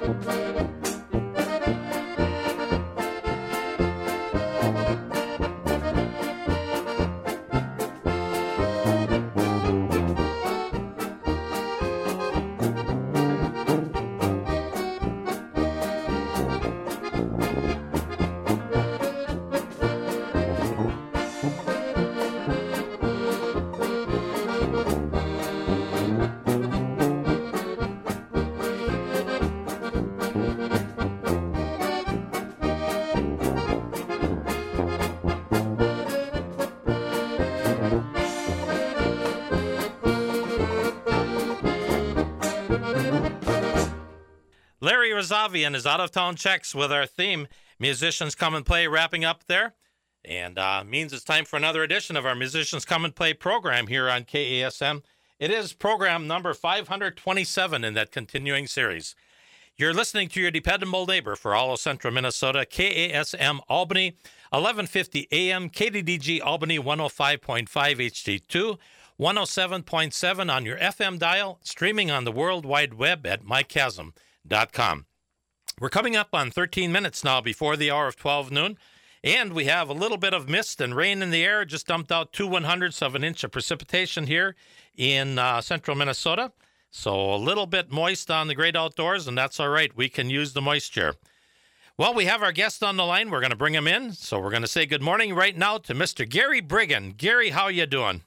Larry Rosavian is out-of-town checks with our theme, Musicians Come and Play, wrapping up there. And means it's time for another edition of our Musicians Come and Play program here on KASM. It is program number 527 in that continuing series. You're listening to your dependable neighbor for all of central Minnesota, KASM Albany, 1150 AM, KDDG Albany 105.5 HD2, 107.7 on your FM dial, streaming on the World Wide Web at mychasm.com. We're coming up on 13 minutes now before the hour of 12 noon, and we have a little bit of mist and rain in the air. Just dumped out 2/100ths of an inch of precipitation here in central Minnesota. So a little bit moist on the great outdoors, and that's all right. We can use the moisture. Well, we have our guest on the line. We're going to bring him in. So we're going to say good morning right now to Mr. Gary Brigham. Gary, how you doing?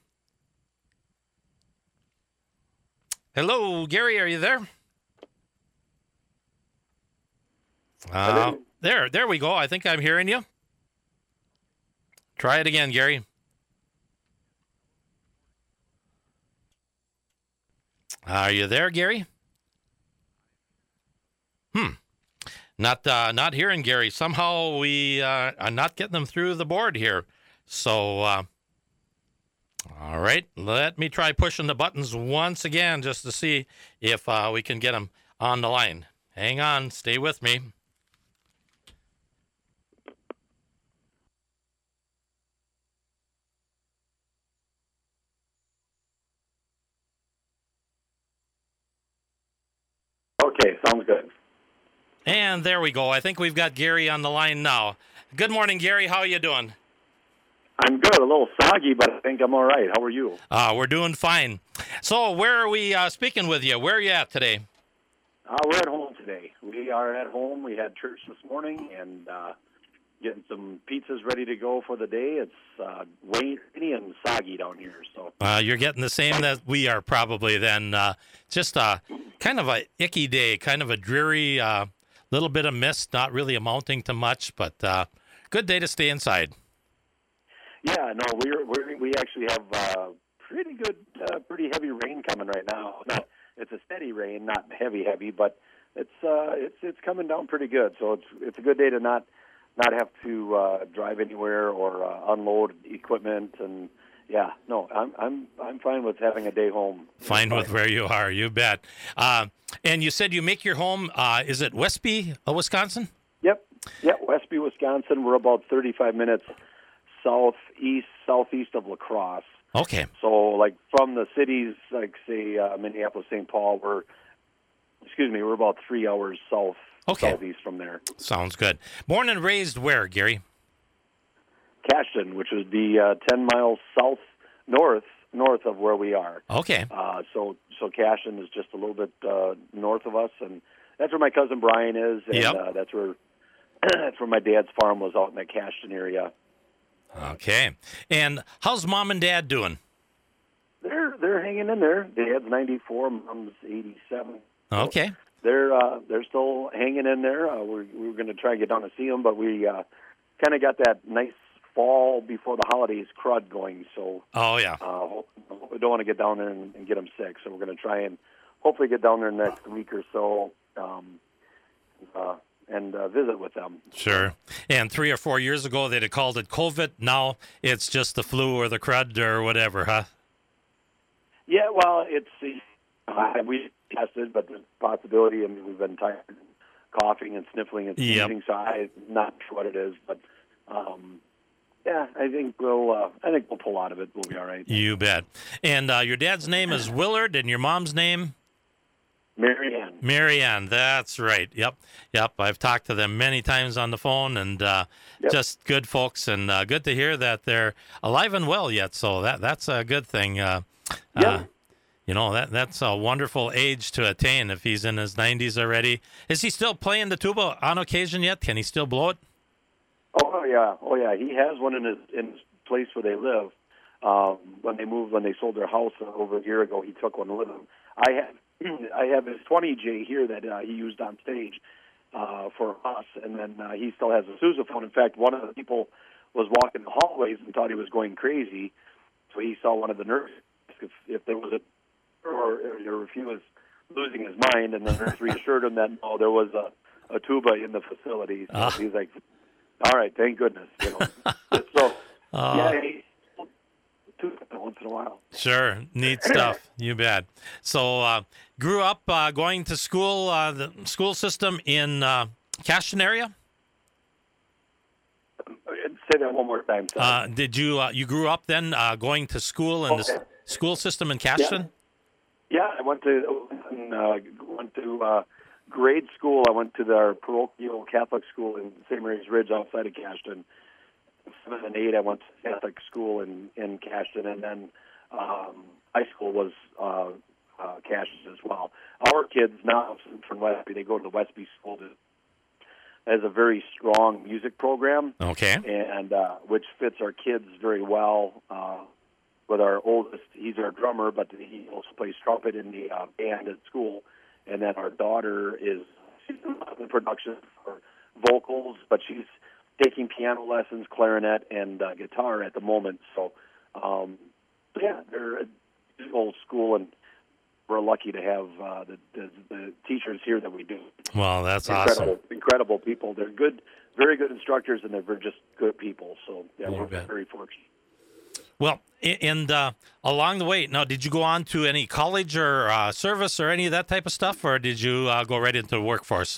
Hello, Gary, are you there? There we go. I think I'm hearing you. Try it again, Gary. Are you there, Gary? Not hearing Gary. Somehow we are not getting them through the board here. So, all right. Let me try pushing the buttons once again just to see if we can get him on the line. Hang on. Stay with me. Okay, sounds good. And there we go. I think we've got Gary on the line now. Good morning, Gary. How are you doing? I'm good. A little soggy, but I think I'm all right. How are you? We're doing fine. So where are we speaking with you? Where are you at today? We're at home today. We are at home. We had church this morning and getting some pizzas ready to go for the day. It's rainy and soggy down here. So you're getting the same that we are probably then. Just kind of a icky day, kind of a dreary little bit of mist, not really amounting to much, but good day to stay inside. Yeah, no, we actually have pretty good, pretty heavy rain coming right now. It's a steady rain, not heavy, but it's coming down pretty good. So it's a good day to not have to drive anywhere or unload equipment. And yeah, no, I'm fine with having a day home. Fine with where you are, you bet. And you said you make your home. Is it Westby, Wisconsin? Yep, Westby, Wisconsin. We're about 35 minutes southeast of La Crosse. Okay. So, like from the cities, like say Minneapolis, St. Paul, we're about 3 hours southeast from there. Sounds good. Born and raised where, Gary? Cashton, which would be 10 miles north of where we are. Okay. So Cashton is just a little bit north of us, and that's where my cousin Brian is, and that's where my dad's farm was, out in the Cashton area. Okay. And how's Mom and Dad doing? They're hanging in there. Dad's 94, Mom's 87. Okay. So they're still hanging in there. We're going to try and get down to see them, but we kind of got that nice fall before the holidays crud going. So we don't want to get down there and get them sick. So we're going to try and hopefully get down there next week or so. And visit with them. Sure. And 3 or 4 years ago, they'd have called it COVID. Now it's just the flu or the crud or whatever, huh? Yeah, well, we tested, but the possibility, we've been tired, coughing and sniffling and sneezing, so I'm not sure what it is. But, I think we'll pull out of it. We'll be all right. You bet. And your dad's name is Willard, and your mom's name? Mary Ann. That's right. Yep. I've talked to them many times on the phone, and just good folks, and good to hear that they're alive and well yet. So that's a good thing. That's a wonderful age to attain if he's in his 90s already. Is he still playing the tuba on occasion yet? Can he still blow it? Oh yeah. He has one in his place where they live. When they sold their house over a year ago, he took one with him. I have his 20J here that he used on stage for us, and then he still has a sousaphone. In fact, one of the people was walking the hallways and thought he was going crazy, so he saw one of the nurses if there was or if he was losing his mind, and the nurse reassured him that there was a tuba in the facility. So he's like, "All right, thank goodness." So he once in a while. Sure, neat stuff. You bet. So, grew up going to school, the school system in Cashton area? Say that one more time. Did you grew up then going to school in the school system in Cashton? Yeah, I went to grade school. I went to our parochial Catholic school in St. Mary's Ridge outside of Cashton. 7 and 8, I went to Catholic school in Cashton, and then high school was Cashton as well. Our kids now from Westby, they go to the Westby School that has a very strong music program. Okay. And which fits our kids very well. With our oldest, he's our drummer, but he also plays trumpet in the band at school. And then our daughter she's in production for vocals, but she's taking piano lessons, clarinet, and guitar at the moment. So, they're a old school, and we're lucky to have the teachers here that we do. Well, that's awesome. Incredible people. They're good, very good instructors, and they're just good people. So, we're very fortunate. Well, and along the way, now, did you go on to any college or service or any of that type of stuff, or did you go right into the workforce?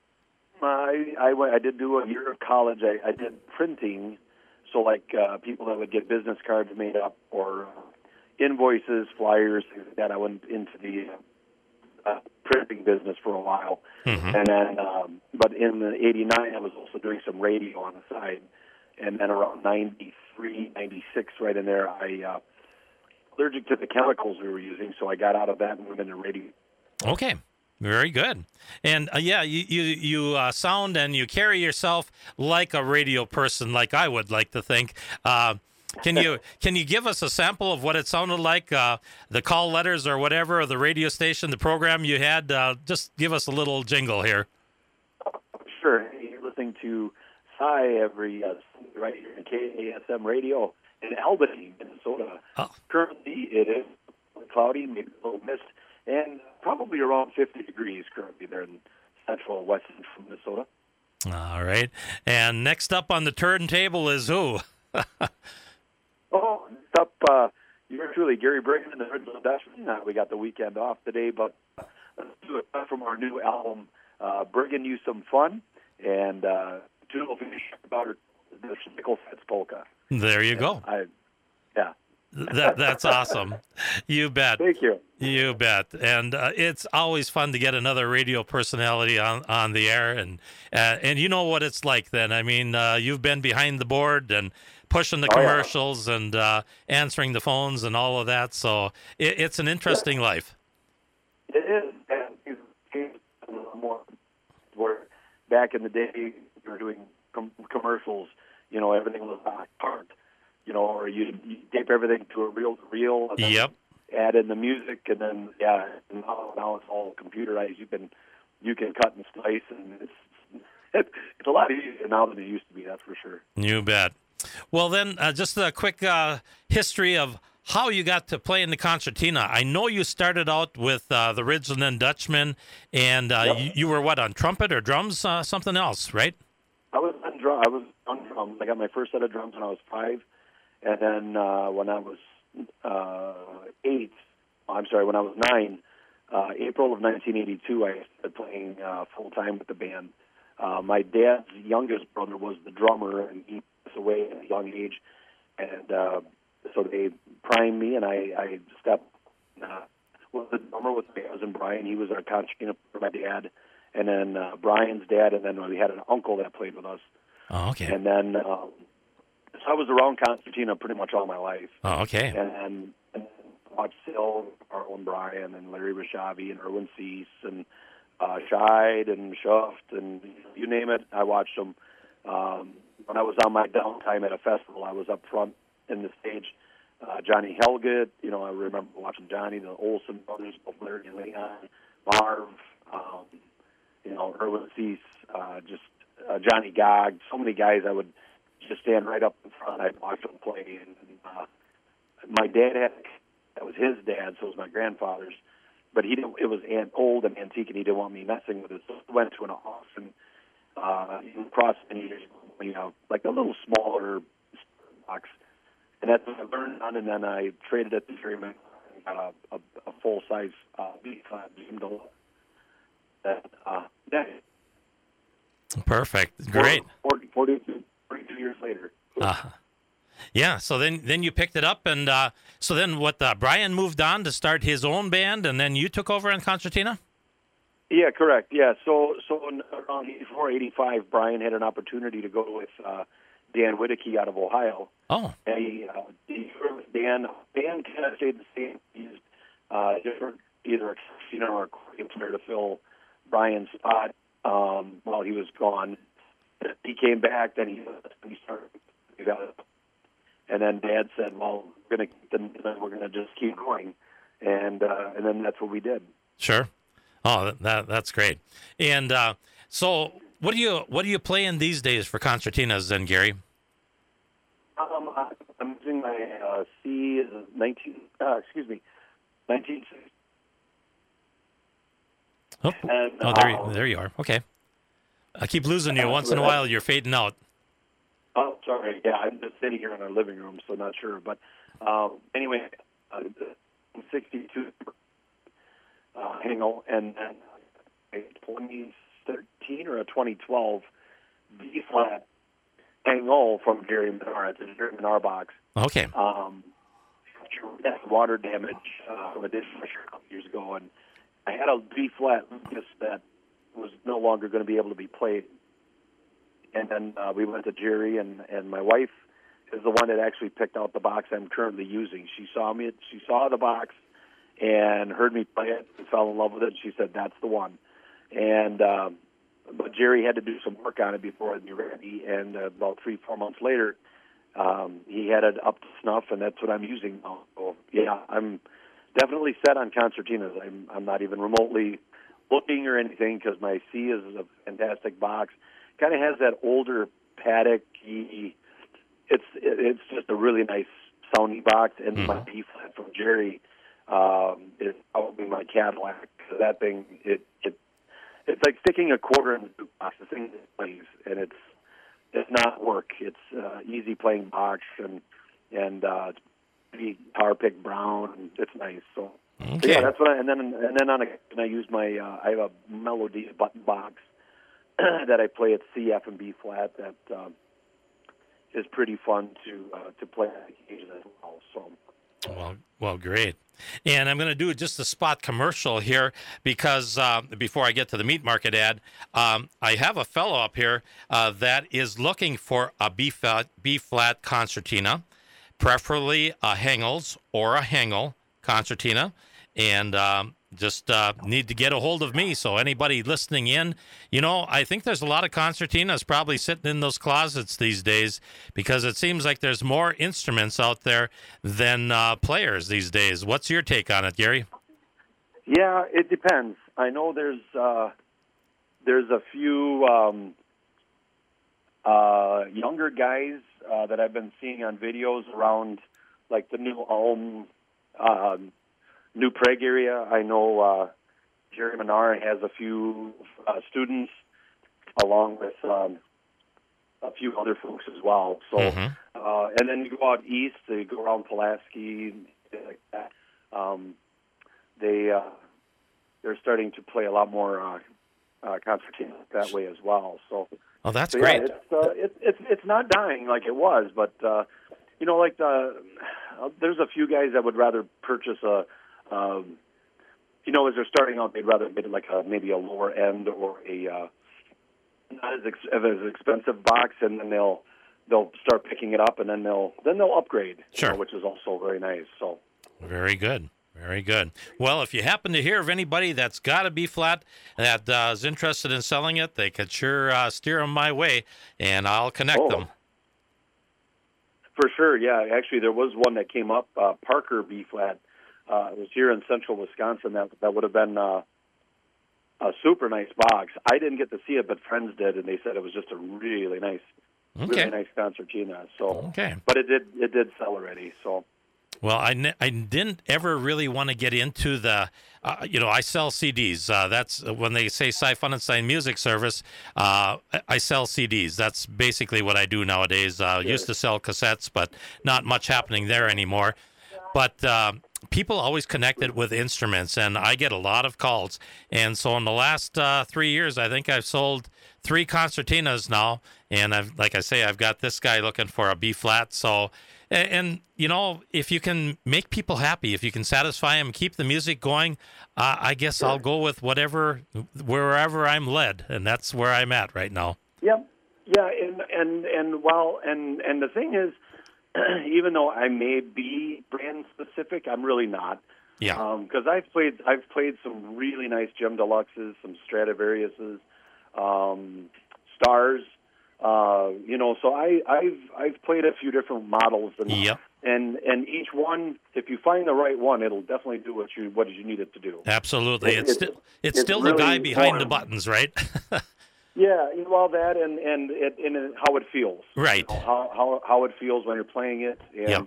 I did do a year of college. I did printing, so like people that would get business cards made up or invoices, flyers, things like that. I went into the printing business for a while, and then but in the '89, I was also doing some radio on the side, and then around '93, '96, right in there, I allergic to the chemicals we were using, so I got out of that and went into radio. Okay. Very good. And you sound and you carry yourself like a radio person, like I would like to think. Can you give us a sample of what it sounded like, the call letters or whatever, or the radio station, the program you had? Just give us a little jingle here. Sure. You're listening to Psy right here in KASM Radio in Albany, Minnesota. Oh. Currently, it is cloudy, maybe a little mist, and probably around 50 degrees currently there in central west central Minnesota. All right. And next up on the turntable is who? Next up, you're truly Gary Brigham and the Original Dutchman. We got the weekend off today, but let's do it from our new album, Bringing You Some Fun, and June will finish about the Schnickel Fats Polka. There you go. That's awesome. You bet. Thank you. You bet. And it's always fun to get another radio personality on the air, and you know what it's like then. I mean, you've been behind the board and pushing the commercials and answering the phones and all of that. So it's an interesting life. It is. And it's changed a little more. Where back in the day, we were doing commercials. Everything was on a cart. Or you tape everything to a reel-to-reel, and then add in the music, and then and now it's all computerized. You can cut and slice, and it's a lot easier now than it used to be. That's for sure. You bet. Well, then, just a quick history of how you got to play in the concertina. I know you started out with the Ridgeland and Dutchman, and you were on trumpet or drums, something else, right? I was on drums. I got my first set of drums when I was 5. And then when I was when I was 9, April of 1982, I started playing full-time with the band. My dad's youngest brother was the drummer, and he passed away at a young age. And so they primed me, and I stepped was the drummer with my cousin Brian. He was our concertina for my dad, and then Brian's dad, and then we had an uncle that played with us. Oh, okay. And then so I was around concertina pretty much all my life. Oh, okay. And watched Phil, Carl and Brian, and Larry Rashavi, and Erwin Cease, and Scheid, and Schuft, and you name it, I watched them. When I was on my downtime at a festival, I was up front in the stage. Johnny Helget, I remember watching Johnny, the Olsen brothers, Larry and Leon, Marv, Erwin Cease, Johnny Gogg, so many guys I would just stand right up in front. I'd watch them play. And my dad that was his dad, so it was my grandfather's, but he didn't. It was old and antique, and he didn't want me messing with it. So I went to an auction across many years, like a little smaller box. And that's what I learned on, and then I traded at the Freeman and got a full-size B-flat Jim Deluxe. Perfect. Great. 42 years later. Yeah, so then you picked it up, and so then Brian moved on to start his own band, and then you took over on concertina? Yeah, correct. Yeah, so around 84, 85, Brian had an opportunity to go with Dan Whittaky out of Ohio. Oh. And he with Dan kind of stayed the same. He used different, either a concertina or accordion player to fill Brian's spot while he was gone. He came back, then he started. And then Dad said, "Well, we're gonna just keep going," and then that's what we did. Sure. Oh, that's great. And so, what do you play in these days for concertinas, then, Gary? I'm using my C 1960. Oh, there you are. Okay. I keep losing you once in a while. You're fading out. Oh, sorry. Yeah, I'm just sitting here in our living room, so not sure. But anyway, 62 Hengel, and then a 2013 or a 2012 B-flat Hengel from Jerry Menard. It's a Jerry Menard box. Okay. That's water damage from a dishwasher a couple years ago, and I had a B-flat Lucas that was no longer going to be able to be played. And then we went to Jerry, and my wife is the one that actually picked out the box I'm currently using. She saw the box and heard me play it and fell in love with it. And she said, "That's the one." And but Jerry had to do some work on it before it'd be ready. And about 3-4 months later, he had it up to snuff, and that's what I'm using now. So yeah, I'm definitely set on concertinas. I'm not even remotely looking or anything because my C is a fantastic box. Kind of has that older paddock-y. It's just a really nice sounding box, and my B flat from Jerry is probably my Cadillac. That thing, it's like sticking a quarter in the box. The thing that plays, and it's not work. It's easy playing box, and it's pretty guitar pick brown. And it's nice. So yeah, that's what. And then I use my I have a Melody button box that I play at C, F, and B flat. That is pretty fun to play on occasion as well. So. Well, great. And I'm going to do just a spot commercial here because before I get to the meat market ad, I have a fellow up here that is looking for a B flat concertina, preferably a Hengel's or a Hengel concertina, and just need to get a hold of me. So anybody listening in, I think there's a lot of concertinas probably sitting in those closets these days because it seems like there's more instruments out there than players these days. What's your take on it, Gary? Yeah, it depends. I know there's a few younger guys that I've been seeing on videos around, like the New Ulm, New Prague area. I know Jerry Menard has a few students along with a few other folks as well. So, and then you go out east, you go around Pulaski, like that. They're starting to play a lot more concertina that way as well. So, that's great. It's not dying like it was, but there's a few guys that would rather purchase a as they're starting out, they'd rather get like maybe a lower end or a not as expensive box, and then they'll start picking it up, and then they'll upgrade, Sure. which is also very nice. So very good. Very good. Well, if you happen to hear of anybody that's got a B flat that is interested in selling it, they could sure steer them my way, and I'll connect them. For sure, yeah. Actually, there was one that came up, Parker B flat. It was here in central Wisconsin. That would have been a super nice box. I didn't get to see it, but friends did, and they said it was just a really nice, really nice concertina. So, but it did sell already. So, well, I didn't ever really want to get into the, I sell CDs. That's when they say Cy Funenstein Music Service. I sell CDs. That's basically what I do nowadays. Used to sell cassettes, but not much happening there anymore. But people always connected with instruments, and I get a lot of calls. And so in the last 3 years, I think I've sold 3 concertinas now. And like I say, I've got this guy looking for a B flat. So, and if you can make people happy, if you can satisfy them, keep the music going, I guess I'll go with wherever I'm led, and that's where I'm at right now. Yep. Yeah, and the thing is, even though I may be brand specific, I'm really not. Yeah. Because I've played some really nice Gem Deluxes, some Stradivariuses, Stars. So I've played a few different models, and and each one, if you find the right one, it'll definitely do what you need it to do. Absolutely, it's still really the guy behind the buttons, right? Yeah, well, that and how it feels, right? How it feels when you're playing it, and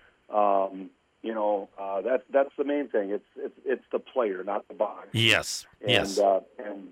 that's the main thing. It's the player, not the box. Yes, and, yes, and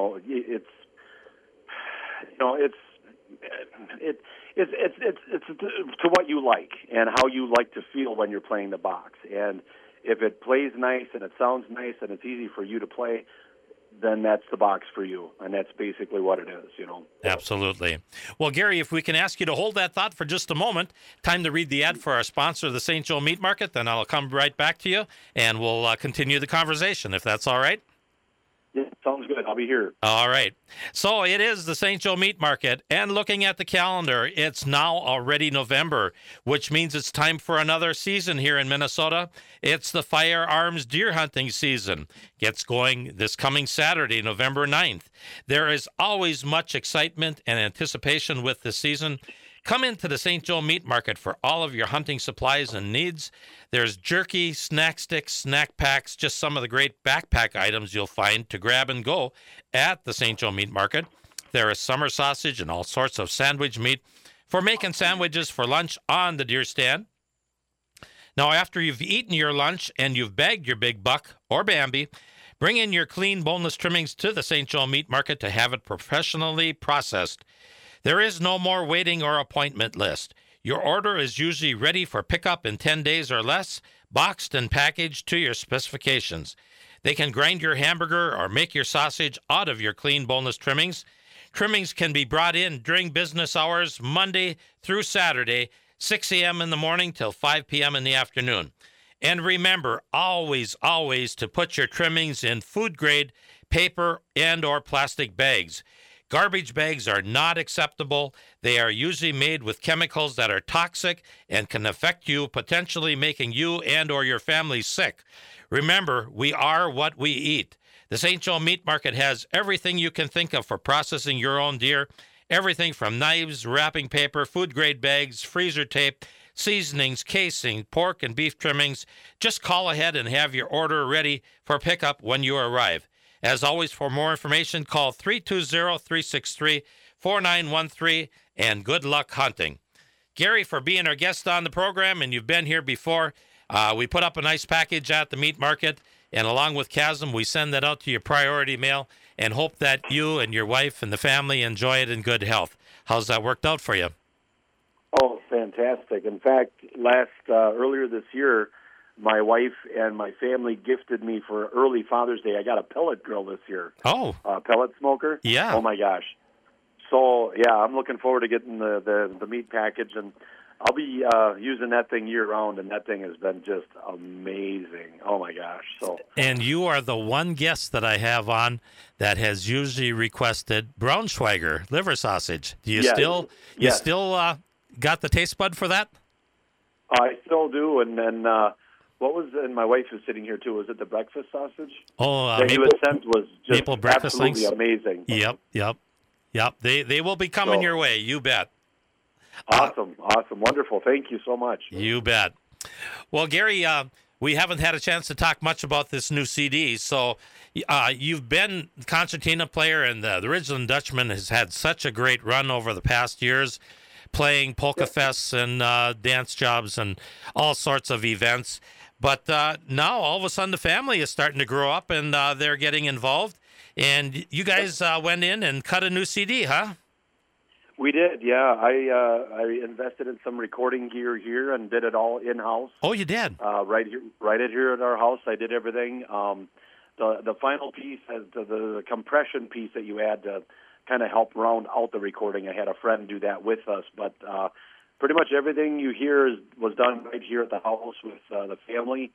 it's to what you like and how you like to feel when you're playing the box. And if it plays nice and it sounds nice and it's easy for you to play, then that's the box for you, and that's basically what it is, Absolutely. Well, Gary, if we can ask you to hold that thought for just a moment, time to read the ad for our sponsor, the St. Joe Meat Market, then I'll come right back to you, and we'll continue the conversation, if that's all right. Yeah, sounds good. I'll be here. All right. So it is the St. Joe Meat Market, and looking at the calendar, it's now already November, which means it's time for another season here in Minnesota. It's the firearms deer hunting season. Gets going this coming Saturday, November 9th. There is always much excitement and anticipation with the season. Come into the St. Joe Meat Market for all of your hunting supplies and needs. There's jerky, snack sticks, snack packs, just some of the great backpack items you'll find to grab and go at the St. Joe Meat Market. There is summer sausage and all sorts of sandwich meat for making sandwiches for lunch on the deer stand. Now, after you've eaten your lunch and you've bagged your big buck or Bambi, bring in your clean, boneless trimmings to the St. Joe Meat Market to have it professionally processed. There is no more waiting or appointment list. Your order is usually ready for pickup in 10 days or less, boxed and packaged to your specifications. They can grind your hamburger or make your sausage out of your clean, boneless trimmings. Trimmings can be brought in during business hours, Monday through Saturday, 6 a.m. in the morning till 5 p.m. in the afternoon. And remember, always, always to put your trimmings in food-grade paper and or plastic bags. Garbage bags are not acceptable. They are usually made with chemicals that are toxic and can affect you, potentially making you and or your family sick. Remember, we are what we eat. The St. Joe Meat Market has everything you can think of for processing your own deer. Everything from knives, wrapping paper, food-grade bags, freezer tape, seasonings, casing, pork and beef trimmings. Just call ahead and have your order ready for pickup when you arrive. As always, for more information, call 320-363-4913, and good luck hunting. Gary, for being our guest on the program, and you've been here before, we put up a nice package at the meat market, and along with Chasm, we send that out to your priority mail and hope that you and your wife and the family enjoy it in good health. How's that worked out for you? Oh, fantastic. In fact, earlier this year, my wife and my family gifted me for early Father's Day. I got a pellet grill this year. Oh. A pellet smoker. Yeah. Oh, my gosh. So, yeah, I'm looking forward to getting the meat package. And I'll be using that thing year round, and that thing has been just amazing. Oh my gosh! So, And you are the one guest that I have on that has usually requested Braunschweiger liver sausage. Do you still got the taste bud for that? I still do, and then what was? And my wife is sitting here too. Was it the breakfast sausage? Oh, that you had sent was just maple breakfast absolutely links? amazing. Yep. They will be coming your way. You bet. Awesome, wonderful. Thank you so much. You bet. Well, Gary, we haven't had a chance to talk much about this new CD. So you've been concertina player, and the Ridgeland Dutchman has had such a great run over the past years, playing polka fests and dance jobs and all sorts of events. But now all of a sudden the family is starting to grow up, and they're getting involved. And you guys went in and cut a new CD, huh? We did, yeah. I invested in some recording gear here and did it all in-house. Oh, you did? Right here at our house. I did everything. The final piece, the compression piece that you add to kind of help round out the recording. I had a friend do that with us, but pretty much everything you hear was done right here at the house with the family.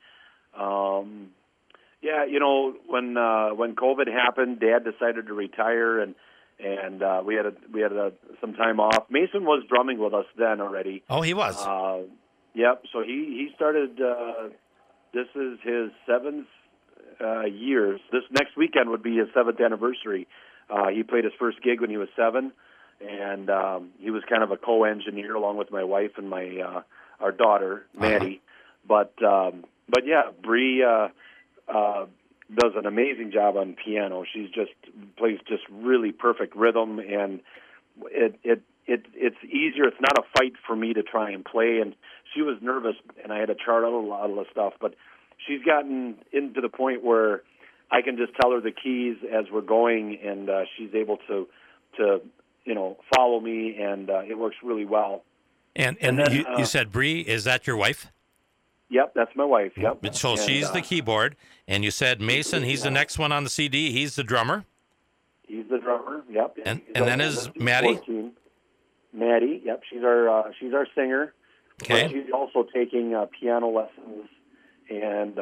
Yeah, when COVID happened, Dad decided to retire, and we had some time off. Mason was drumming with us then already. Oh, he was. Yep. So he started. This is his 7th year. This next weekend would be his 7th anniversary. He played his first gig when he was 7, and he was kind of a co-engineer along with my wife and our daughter Maddie. But yeah, Bree does an amazing job on piano. She's plays really perfect rhythm, and it's easier. It's not a fight for me to try and play. And she was nervous, and I had to chart out a lot of the stuff. But she's gotten into the point where I can just tell her the keys as we're going, and she's able to follow me, and it works really well. And then, you said Bree, is that your wife? Yep, that's my wife. Yep. So she's the keyboard, and you said Mason. He's the next one on the CD. He's the drummer. He's the drummer. Yep. And then is Maddie. Maddie. Yep. She's our singer. Okay. She's also taking piano lessons and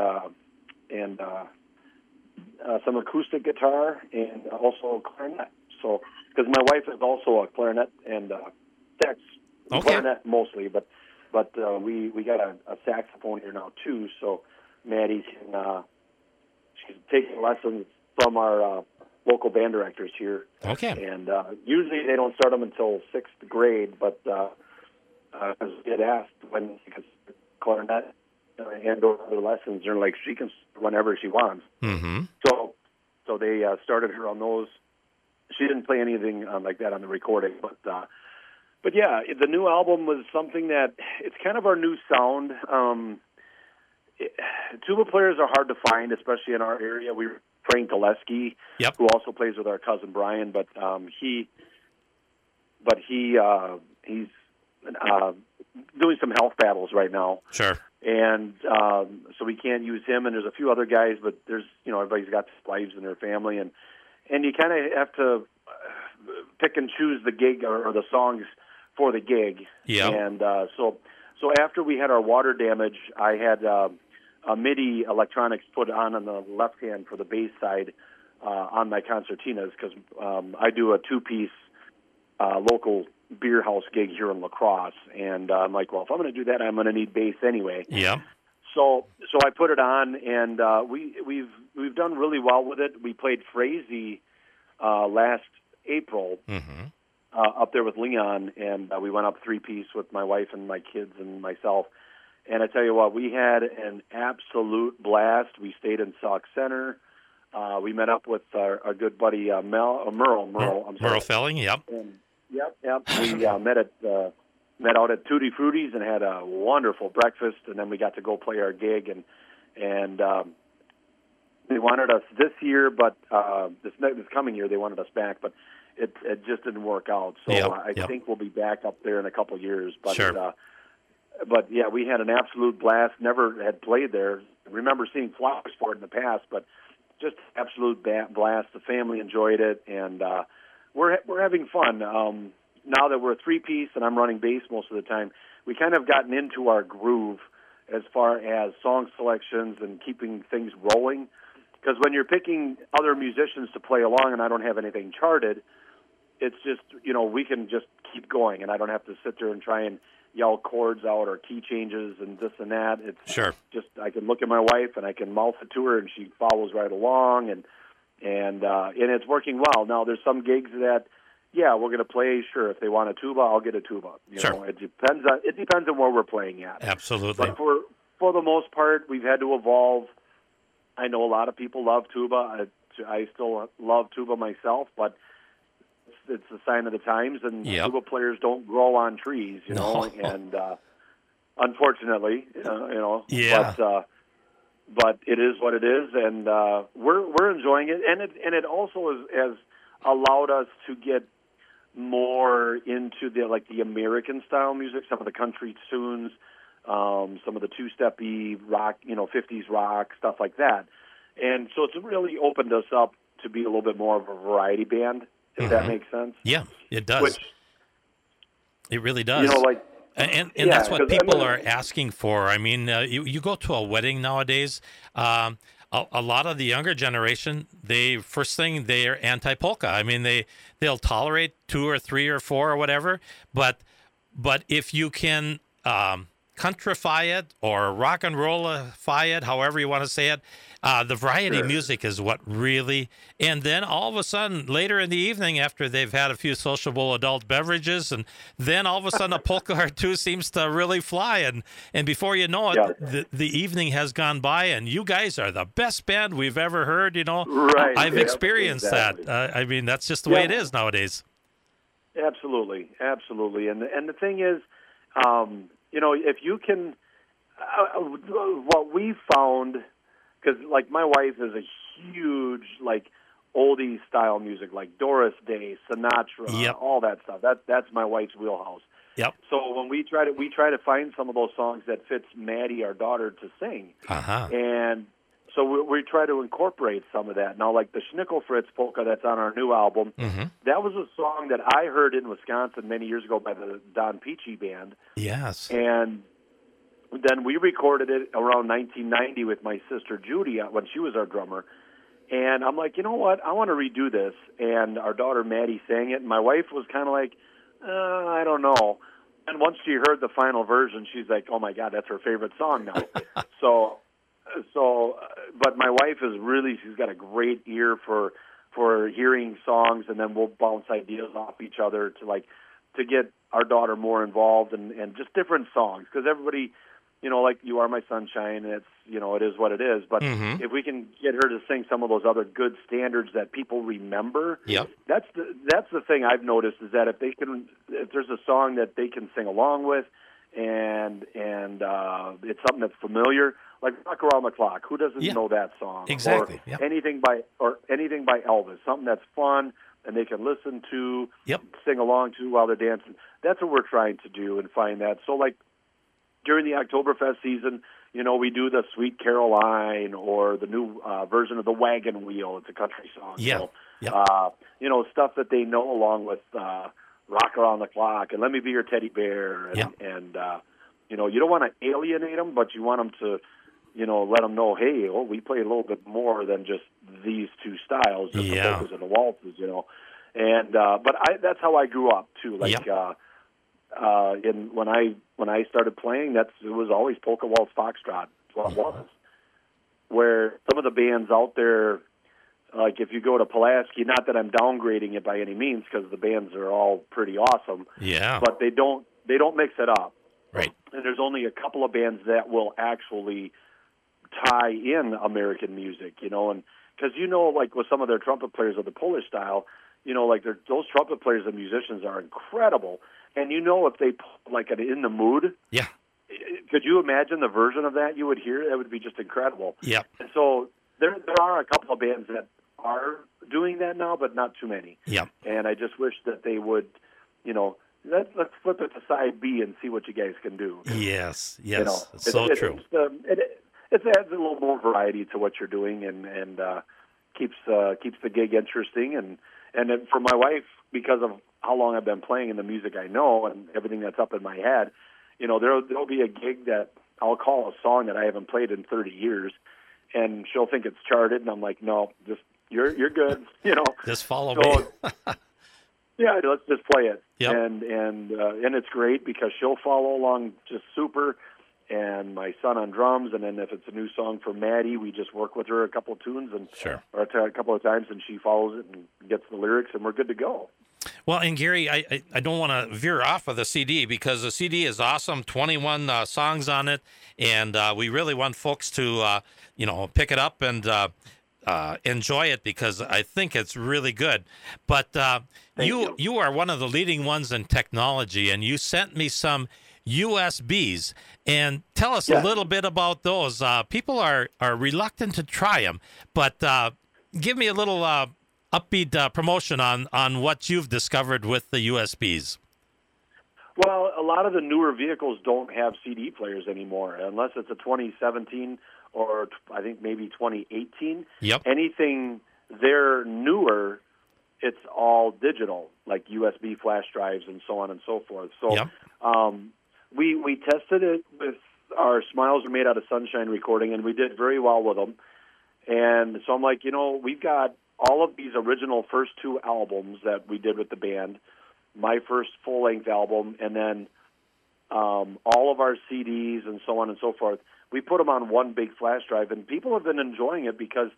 some acoustic guitar and also clarinet. So because my wife is also a clarinet and sax, clarinet mostly, but we got a saxophone here now too. So Maddie she's taking lessons from our local band directors here. Okay. And usually they don't start them until 6th grade, but because we had asked when she could clarinet and or other lessons, they're like she can whenever she wants. Mm-hmm. So they started her on those. She didn't play anything like that on the recording, but yeah, the new album was something that it's kind of our new sound. Tuba players are hard to find, especially in our area. Frank Gillespie, who also plays with our cousin Brian, but he's doing some health battles right now. Sure. And so we can't use him. And there's a few other guys, but there's everybody's got wives and their family, and you kind of have to pick and choose the gig or the songs for the gig. Yeah. And so after we had our water damage, I had a MIDI electronics put on the left hand for the bass side on my concertinas because I do a 2-piece local beer house gig here in La Crosse, and I'm like, well, if I'm going to do that, I'm going to need bass anyway. Yeah. So I put it on, and we've done really well with it. We played Frazee last April. Mm-hmm. Up there with Leon, and we went up 3-piece with my wife and my kids and myself. And I tell you what, we had an absolute blast. We stayed in Sauk Center. We met up with our good buddy Merle Felling. Yep. And, yep. We met out at Tutti Frutti's and had a wonderful breakfast, and then we got to go play our gig. And they wanted us this year, but this coming year they wanted us back, but it just didn't work out. So I think we'll be back up there in a couple of years. But sure. But yeah, we had an absolute blast. Never had played there. I remember seeing flyers for it in the past, but just absolute blast. The family enjoyed it, and we're having fun. now that we're a three-piece and I'm running bass most of the time, we kind of gotten into our groove as far as song selections and keeping things rolling. Because when you're picking other musicians to play along and I don't have anything charted, it's just, we can just keep going, and I don't have to sit there and try and yell chords out or key changes and this and that. It's Sure. just I can look at my wife and I can mouth it to her, and she follows right along, and it's working well. Now, there's some gigs that, we're going to play. Sure, if they want a tuba, I'll get a tuba. Sure. It depends on where we're playing at. Absolutely. But for the most part, we've had to evolve. I know a lot of people love tuba. I still love tuba myself, but it's a sign of the times, and tuba players don't grow on trees, and unfortunately, Yeah. But it is what it is, and we're enjoying it, and it also has allowed us to get more into the American style music, some of the country tunes, some of the two-steppy rock, 50s rock, stuff like that. And so it's really opened us up to be a little bit more of a variety band, if that makes sense. Yeah, it does. It really does. And that's what people are asking for. I mean, you go to a wedding nowadays, a lot of the younger generation, first thing, they're anti-polka. I mean, they'll tolerate 2 or 3 or 4 or whatever, but if you can countrify it or rock and rollify it, however you want to say it, the variety music is what really, and then all of a sudden later in the evening after they've had a few sociable adult beverages, and then all of a sudden a polka or two seems to really fly, and before you know it, the evening has gone by, and you guys are the best band we've ever heard. Right. I've experienced exactly. that. I mean, that's just the way it is nowadays. Absolutely. And the thing is, if you can, what we found, because my wife is a huge oldie style music, like Doris Day, Sinatra, all that stuff. That's my wife's wheelhouse. Yep. So when we try to find some of those songs that fits Maddie, our daughter, to sing, and so we try to incorporate some of that. Now, like the Schnickel Fritz polka that's on our new album, that was a song that I heard in Wisconsin many years ago by the Don Peachy Band. Yes. And then we recorded it around 1990 with my sister Judy when she was our drummer. And I'm like, you know what? I want to redo this. And our daughter Maddie sang it. And my wife was kind of like, I don't know. And once she heard the final version, she's like, oh, my God, that's her favorite song now. But my wife she's got a great ear for hearing songs, and then we'll bounce ideas off each other to get our daughter more involved and just different songs, because everybody, like You Are My Sunshine, it's, it is what it is. But if we can get her to sing some of those other good standards that people remember, that's the thing I've noticed, is that if there's a song that they can sing along with, and it's something that's familiar, like Rock Around the Clock. Who doesn't know that song? Exactly. Or anything by Elvis. Something that's fun and they can listen to, sing along to while they're dancing. That's what we're trying to do and find that. So during the Oktoberfest season, we do the Sweet Caroline or the new version of the Wagon Wheel. It's a country song. Stuff that they know, along with Rock Around the Clock and Let Me Be Your Teddy Bear. And you don't want to alienate them, but you want them to, let them know, hey, we play a little bit more than just these two styles, just the polkas and the waltzes, And but that's how I grew up too. When I started playing, it was always polka, waltz, foxtrot. That's what it was. Where some of the bands out there, like if you go to Pulaski, not that I'm downgrading it by any means, because the bands are all pretty awesome. Yeah. But they don't mix it up. Right. And there's only a couple of bands that will actually tie in American music, and because with some of their trumpet players of the Polish style, those trumpet players and musicians are incredible, and if they In the Mood, could you imagine the version of that you would hear? That would be just incredible. Yeah. And so there are a couple of bands that are doing that now, but not too many. Yeah. And I just wish that they would, let's flip it to side B and see what you guys can do. Yes, true. It adds a little more variety to what you're doing, and keeps the gig interesting. And then for my wife, because of how long I've been playing and the music I know and everything that's up in my head, there'll be a gig that I'll call a song that I haven't played in 30 years, and she'll think it's charted, and I'm like, no, just you're good, Just follow me. Yeah, let's just play it. Yep. And it's great because she'll follow along just super. And my son on drums, and then if it's a new song for Maddie, we just work with her a couple of tunes or a couple of times, and she follows it and gets the lyrics, and we're good to go. Well, and Gary, I don't want to veer off of the CD because the CD is awesome, 21 songs on it, and we really want folks to pick it up and enjoy it because I think it's really good. But you are one of the leading ones in technology, and you sent me some USBs, and tell us a little bit about those. People are reluctant to try them, but give me a little upbeat promotion on what you've discovered with the USBs. Well, a lot of the newer vehicles don't have CD players anymore, unless it's a 2017 or I think maybe 2018. Yep. Anything they're newer, it's all digital, like USB flash drives and so on and so forth. So yep. We tested it with our Smiles Are Made Out of Sunshine recording, and we did very well with them. And so I'm like, we've got all of these original first two albums that we did with the band, my first full-length album, and then all of our CDs and so on and so forth. We put them on one big flash drive, and people have been enjoying it because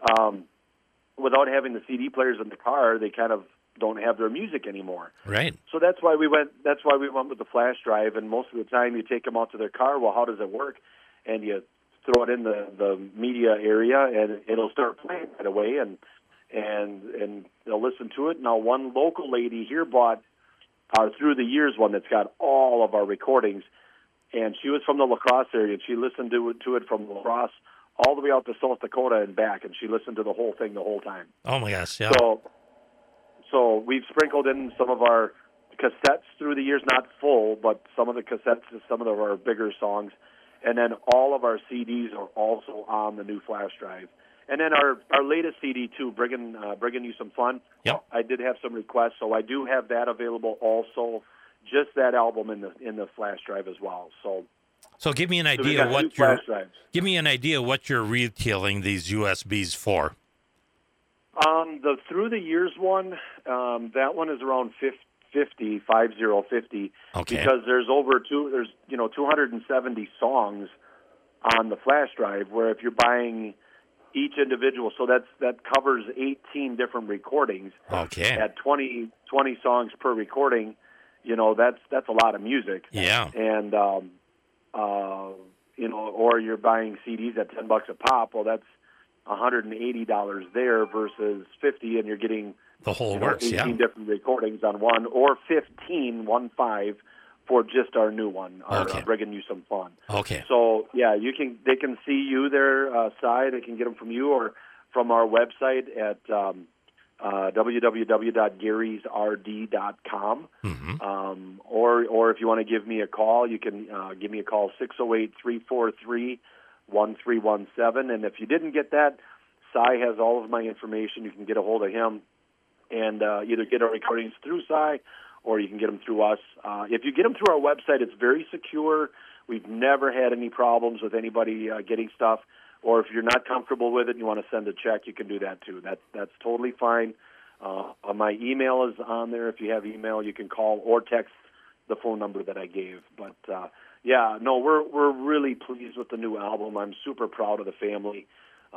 without having the CD players in the car, they kind of don't have their music anymore. Right. So that's why we went with the flash drive, and most of the time you take them out to their car. Well, how does it work? And you throw it in the media area, and it'll start playing right away, and they'll listen to it. Now, one local lady here bought our Through the Years one that's got all of our recordings, and she was from the La Crosse area, and she listened to it from La Crosse all the way out to South Dakota and back, and she listened to the whole thing the whole time. Oh my gosh, yeah. So we've sprinkled in some of our cassettes through the years, not full, but some of the cassettes, some of our bigger songs. And then all of our CDs are also on the new flash drive. And then our latest CD, too, Bringing You Some Fun. Yep. I did have some requests, so I do have that available also, just that album in the flash drive as well. So give me an idea what you're retailing these USBs for. The Through the Years one, that one is around 50, okay. Because there's 270 songs on the flash drive. Where if you're buying each individual, so that covers 18 different recordings. Okay. At 20 songs per recording, that's a lot of music. Yeah. And or you're buying CDs at $10 a pop. Well, that's $180 there versus $50, and you're getting the whole works. 18 different recordings on one, or 15 for just our new one, Bringing You Some Fun. Okay. So yeah, they can see you there, Cy. They can get them from you or from our website at www.garysrd.com. Mm-hmm. Or if you want to give me a call, you can give me a call 608-343-1317. And if you didn't get that, Cy has all of my information. You can get a hold of him and either get our recordings through Cy or you can get them through us. If you get them through our website, it's very secure. We've never had any problems with anybody getting stuff. Or if you're not comfortable with it and you want to send a check, you can do that too. That's totally fine. My email is on there. If you have email, you can call or text the phone number that I gave. But we're really pleased with the new album. I'm super proud of the family,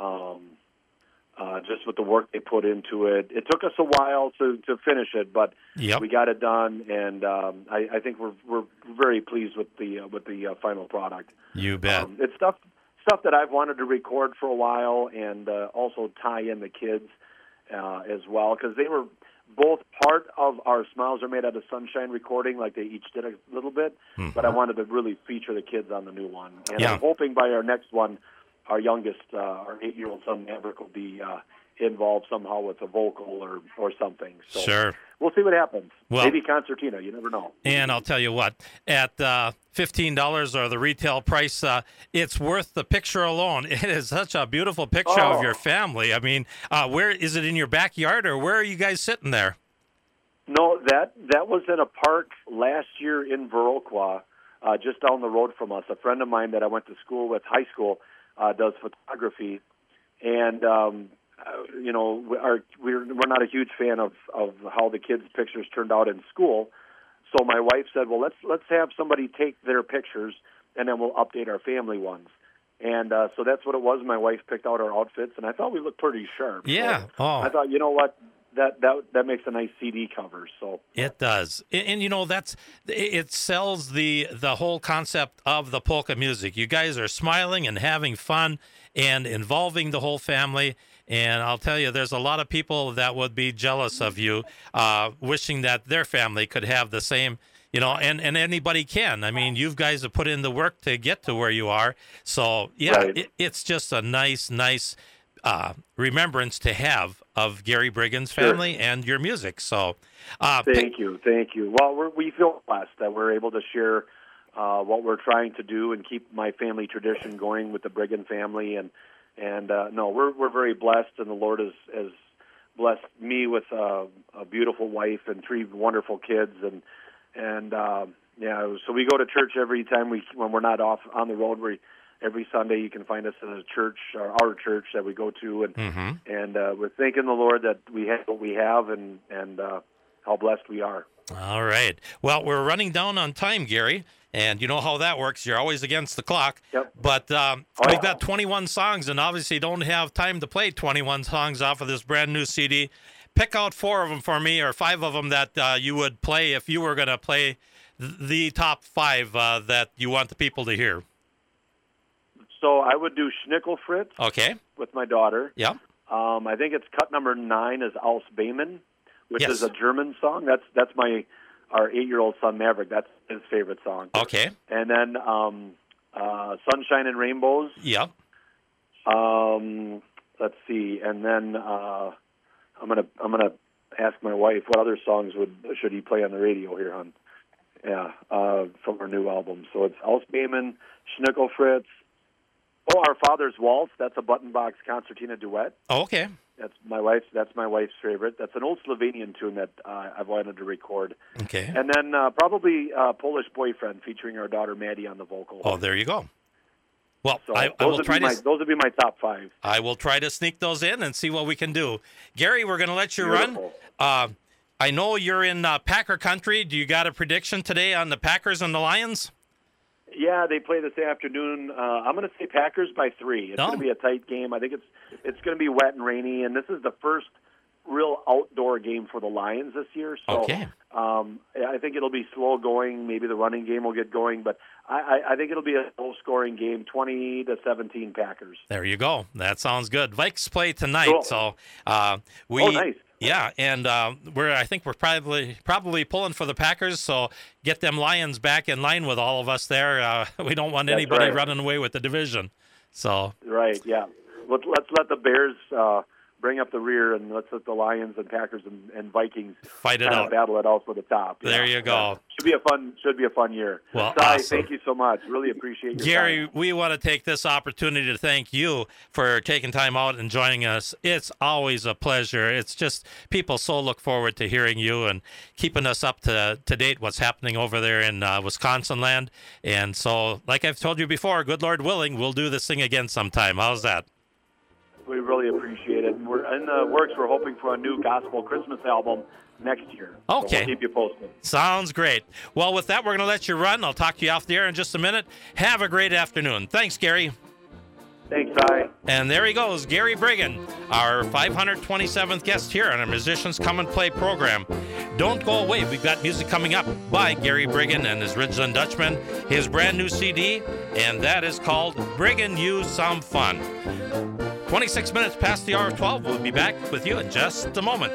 just with the work they put into it. It took us a while to finish it, but yep. we got it done, and I think we're very pleased with the final product. You bet. It's stuff that I've wanted to record for a while, and also tie in the kids as well, because they were both part of our Smiles Are Made Out of Sunshine recording, like they each did a little bit, mm-hmm. but I wanted to really feature the kids on the new one. And yeah. I'm hoping by our next one, our youngest, our 8-year-old son Maverick, will be involved somehow with a vocal or something. So sure. We'll see what happens. Well, maybe concertina, you never know. And I'll tell you what, at $15 or the retail price, it's worth the picture alone. It is such a beautiful picture of your family. I mean, where is it, in your backyard, or where are you guys sitting there? No, that was in a park last year in Viroqua, just down the road from us. A friend of mine that I went to school with, high school, does photography, and we're not a huge fan of how the kids' pictures turned out in school. So my wife said, "Well, let's have somebody take their pictures, and then we'll update our family ones." And so that's what it was. My wife picked out our outfits, and I thought we looked pretty sharp. Yeah. So I thought, you know what, that makes a nice CD cover. So it does, and it sells the whole concept of the polka music. You guys are smiling and having fun and involving the whole family. And I'll tell you, there's a lot of people that would be jealous of you, wishing that their family could have the same. And anybody can. I mean, you guys have put in the work to get to where you are. So, yeah, right. It's just a nice remembrance to have of Gary Briggen's family and your music. So, thank you. Well, we feel blessed that we're able to share what we're trying to do and keep my family tradition going with the Briggen family. And no, we're very blessed, and the Lord has blessed me with a beautiful wife and 3 wonderful kids. So we go to church every time when we're not off on the road. Every Sunday you can find us at a church, our church that we go to, and we're thanking the Lord that we have what we have, and how blessed we are. All right. Well, we're running down on time, Gary, and you know how that works. You're always against the clock. Yep. But we've got 21 songs, and obviously don't have time to play 21 songs off of this brand new CD. Pick out 4 of them for me, or 5 of them that you would play if you were going to play the top 5 that you want the people to hear. So I would do Schnickel Fritz. Okay. With my daughter. Yeah. I think it's cut number 9 is Aus Bayman, which Yes. is a German song. That's our 8-year-old son Maverick. That's his favorite song. Okay. And then Sunshine and Rainbows. Yeah. Let's see. And then I'm gonna ask my wife what other songs should he play on the radio here, hon. Yeah, from our new album. So it's Aus Bayman, Schnickel Fritz. Oh, Our Father's Waltz. That's a button box concertina duet. Oh, okay. That's my wife's favorite. That's an old Slovenian tune that I've wanted to record. Okay. And then probably Polish Boyfriend, featuring our daughter Maddie on the vocals. Oh, there you go. Well, So I will try to. those would be my top 5. I will try to sneak those in and see what we can do. Gary, we're going to let you Beautiful. run. I know you're in Packer country. Do you got a prediction today on the Packers and the Lions? Yeah, they play this afternoon. I'm going to say Packers by 3. It's going to be a tight game. I think it's going to be wet and rainy, and this is the first real outdoor game for the Lions this year. So, Okay. I think it'll be slow going. Maybe the running game will get going, but I think it'll be a low-scoring game, 20-17 Packers. There you go. That sounds good. Vikes play tonight, Cool. so nice. Yeah, and I think we're probably pulling for the Packers. So get them Lions back in line with all of us there. We don't want anybody right. running away with the division. So Right. Yeah. Let's let the Bears bring up the rear, and let's let the Lions and Packers and Vikings fight it kind out. of battle it out for the top. There you go. Should be a fun year. Well, Ty, awesome. thank you so much. Really appreciate your Gary, time. we want to take this opportunity to thank you for taking time out and joining us. It's always a pleasure. It's just people so look forward to hearing you and keeping us up to date what's happening over there in Wisconsin land. And so, like I've told you before, good Lord willing, we'll do this thing again sometime. How's that? We really appreciate it. And we're in the works. We're hoping for a new gospel Christmas album next year. Okay. So we'll keep you posted. Sounds great. Well, with that, we're going to let you run. I'll talk to you off the air in just a minute. Have a great afternoon. Thanks, Gary. Thanks, Ty. And there he goes, Gary Briggen, our 527th guest here on our Musicians Come and Play program. Don't go away. We've got music coming up by Gary Briggen and his Ridgeland Dutchman, his brand new CD, and that is called Briggen You Some Fun. 26 minutes past the hour of 12. We'll be back with you in just a moment.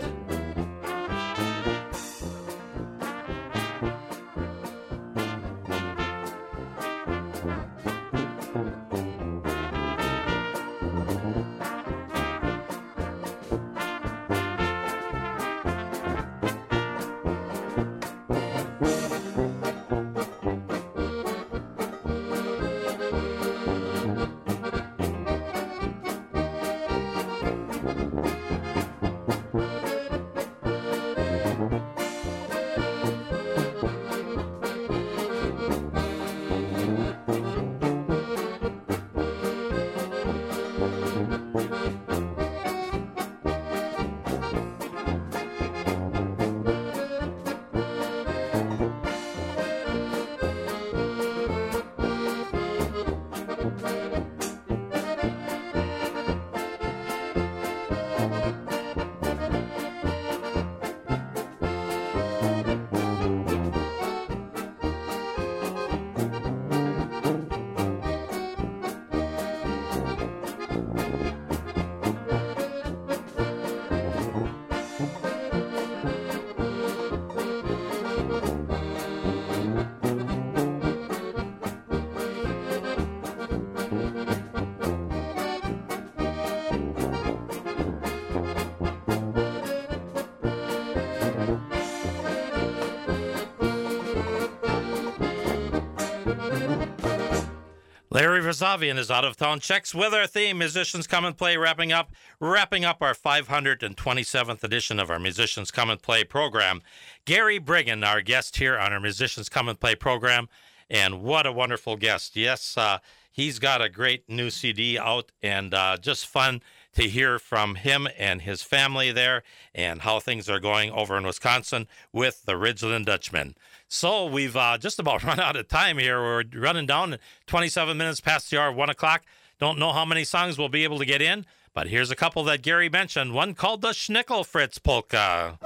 Larry Vazavian is out of town checks with our theme, Musicians Come and Play, wrapping up our 527th edition of our Musicians Come and Play program. Gary Briggen, our guest here on our Musicians Come and Play program, and what a wonderful guest. Yes, he's got a great new CD out, and just fun to hear from him and his family there and how things are going over in Wisconsin with the Ridgeland Dutchmen. So we've just about run out of time here. We're running down 27 minutes past the hour of 1 o'clock. Don't know how many songs we'll be able to get in, but here's a couple that Gary mentioned. One called the Schnickel Fritz Polka.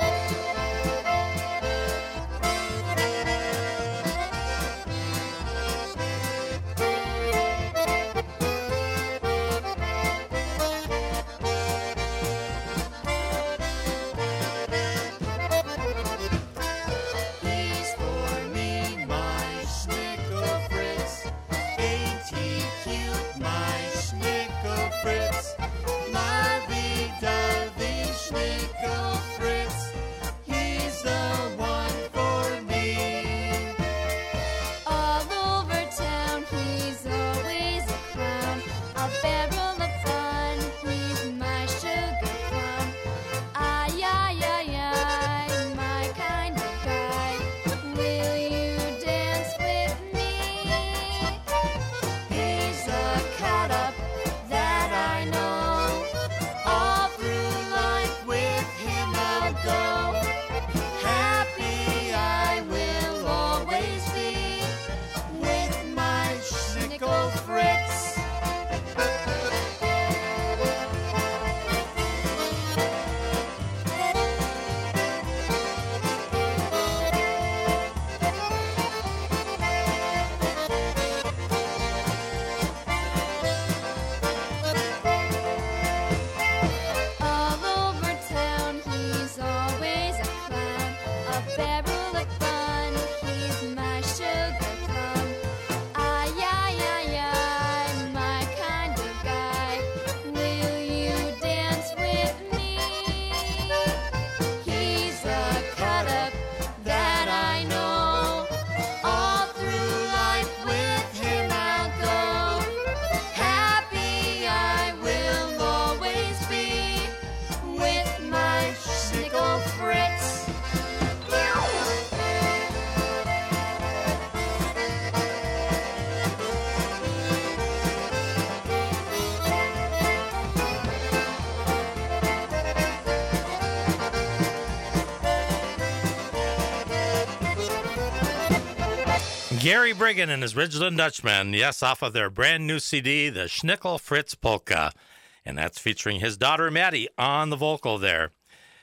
Gary Briggen and his Ridgeland Dutchmen, yes, off of their brand new CD, the Schnickel Fritz Polka. And that's featuring his daughter, Maddie, on the vocal there.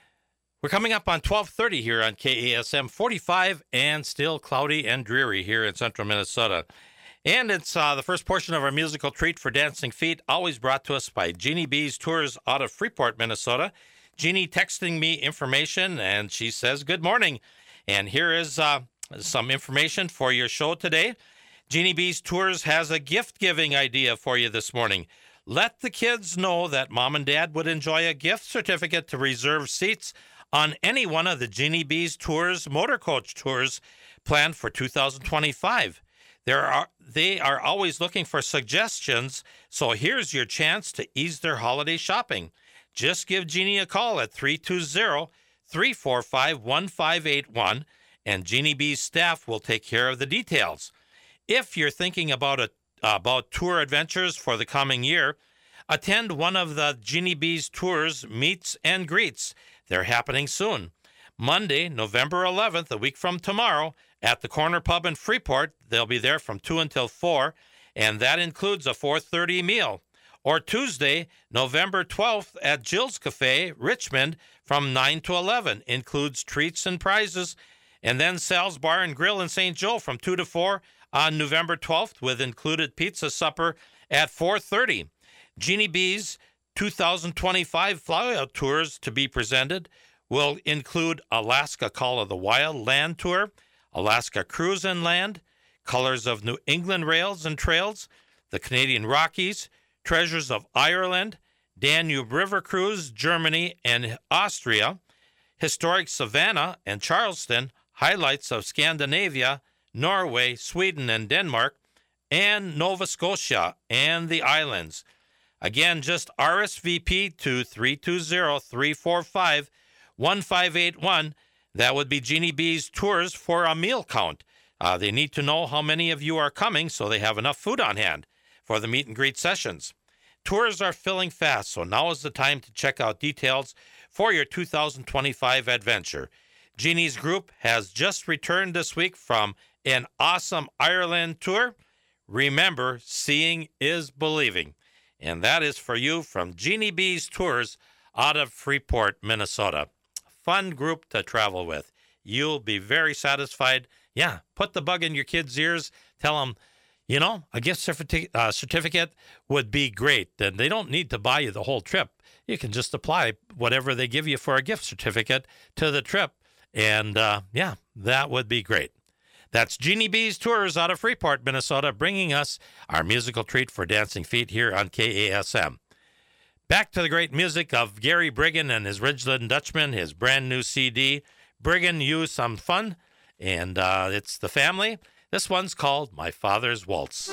We're coming up on 12:30 here on KASM 45, and still cloudy and dreary here in central Minnesota. And it's the first portion of our musical treat for Dancing Feet, always brought to us by Jeannie B's Tours out of Freeport, Minnesota. Jeannie texting me information, and she says, good morning. And here is some information for your show today. Jeannie B's Tours has a gift-giving idea for you this morning. Let the kids know that Mom and Dad would enjoy a gift certificate to reserve seats on any one of the Jeannie B's Tours motor coach tours planned for 2025. They are always looking for suggestions, so here's your chance to ease their holiday shopping. Just give Jeannie a call at 320-345-1581, and Jeannie B's staff will take care of the details. If you're thinking about tour adventures for the coming year, attend one of the Jeannie B's Tours meets and greets. They're happening soon. Monday, November 11th, a week from tomorrow, at the Corner Pub in Freeport. They'll be there from 2 until 4, and that includes a 4:30 meal. Or Tuesday, November 12th, at Jill's Cafe, Richmond, from 9 to 11. Includes treats and prizes. And then Sal's Bar and Grill in St. Joe from 2 to 4 on November 12th, with included pizza supper at 4:30. Jeannie B's 2025 flyout tours to be presented will include Alaska Call of the Wild Land Tour, Alaska Cruise and Land, Colors of New England Rails and Trails, the Canadian Rockies, Treasures of Ireland, Danube River Cruise, Germany and Austria, Historic Savannah and Charleston, Highlights of Scandinavia, Norway, Sweden and Denmark, and Nova Scotia and the islands. Again, just RSVP to 320-345-1581. That would be Jeannie B's Tours for a meal count. They need to know how many of you are coming so they have enough food on hand for the meet and greet sessions. Tours are filling fast, so now is the time to check out details for your 2025 adventure. Jeannie's group has just returned this week from an awesome Ireland tour. Remember, seeing is believing. And that is for you from Jeannie B's Tours out of Freeport, Minnesota. Fun group to travel with. You'll be very satisfied. Yeah, put the bug in your kids' ears. Tell them, you know, a gift certificate would be great. Then they don't need to buy you the whole trip. You can just apply whatever they give you for a gift certificate to the trip. And, yeah, that would be great. That's Jeannie B's Tours out of Freeport, Minnesota, bringing us our musical treat for dancing feet here on KASM. Back to the great music of Gary Briggen and his Ridgeland Dutchman, his brand new CD, Briggen You Some Fun, and it's the family. This one's called My Father's Waltz.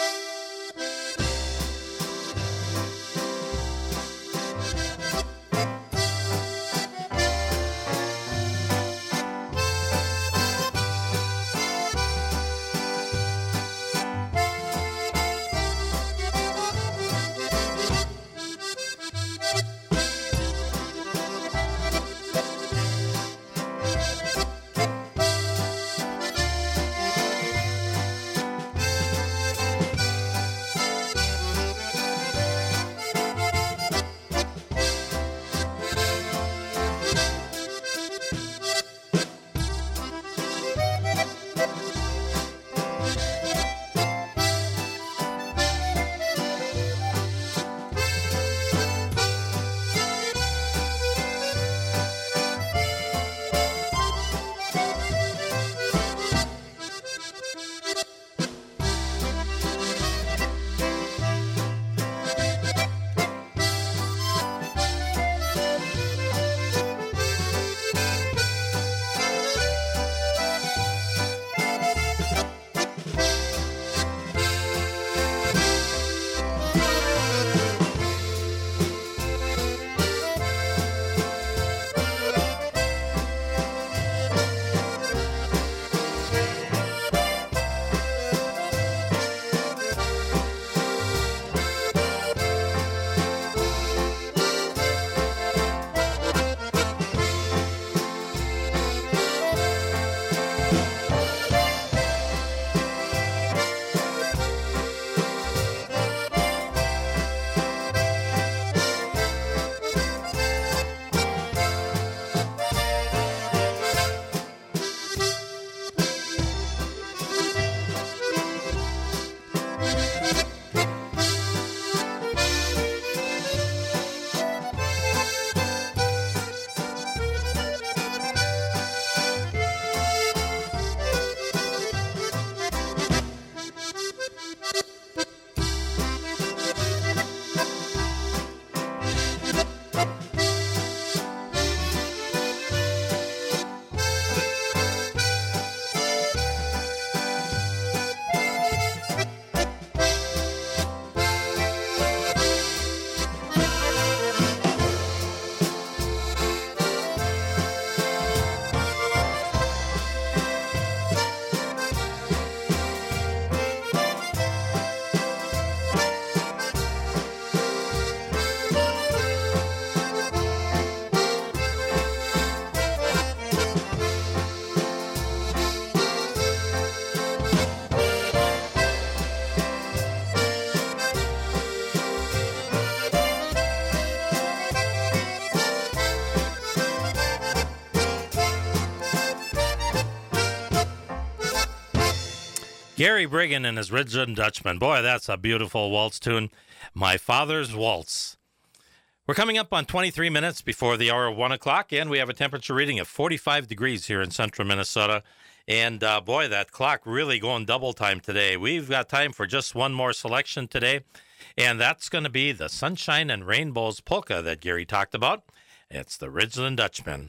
Gary Briggen and his Ridgeland Dutchman. Boy, that's a beautiful waltz tune. My Father's Waltz. We're coming up on 23 minutes before the hour of 1 o'clock, and we have a temperature reading of 45 degrees here in central Minnesota. And, boy, that clock really going double time today. We've got time for just one more selection today, and that's going to be the Sunshine and Rainbows polka that Gary talked about. It's the Ridgeland Dutchman.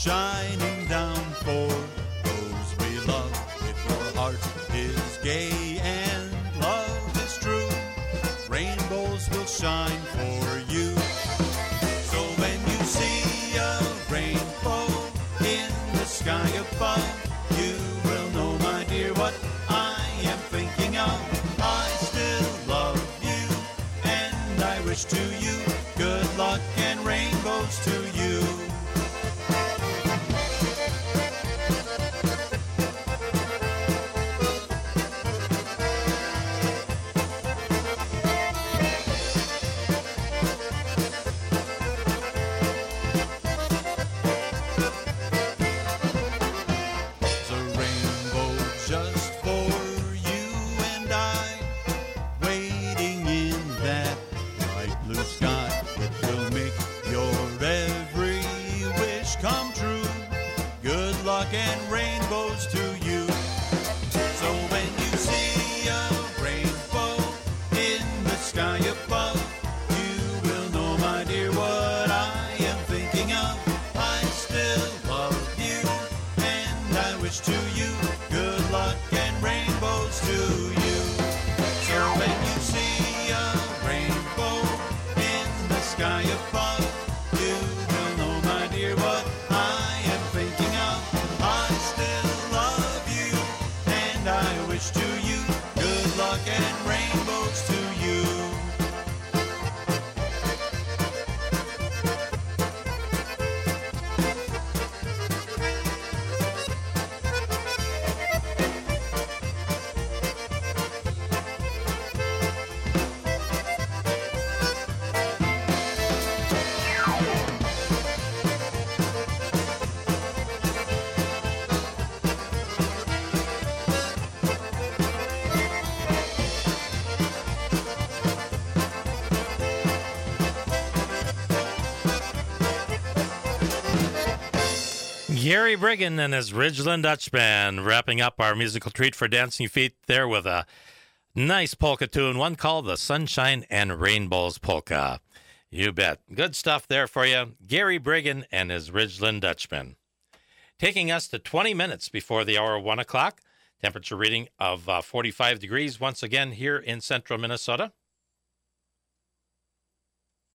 shining down for those we love. If your heart is gay and love is true, rainbows will shine for you. So when you see a rainbow in the sky above, you will know, my dear, what I am thinking of. I still love you, and I wish to you good luck and rainbows to you. And rainbows to you. So when you see a rainbow in the sky above, you will know, my dear, what I am thinking of. I still love you, and I wish to you good luck and rainbows to you. So when you see a rainbow in the sky above, you will know, my dear, what I am thinking of. I still love you, and I wish to you good luck and rainbows to you. Gary Briggen and his Ridgeland Dutch Band wrapping up our musical treat for dancing feet there with a nice polka tune, one called the Sunshine and Rainbows Polka. You bet. Good stuff there for you. Gary Briggen and his Ridgeland Dutch Band. Taking us to 20 minutes before the hour of 1 o'clock. Temperature reading of 45 degrees once again here in central Minnesota.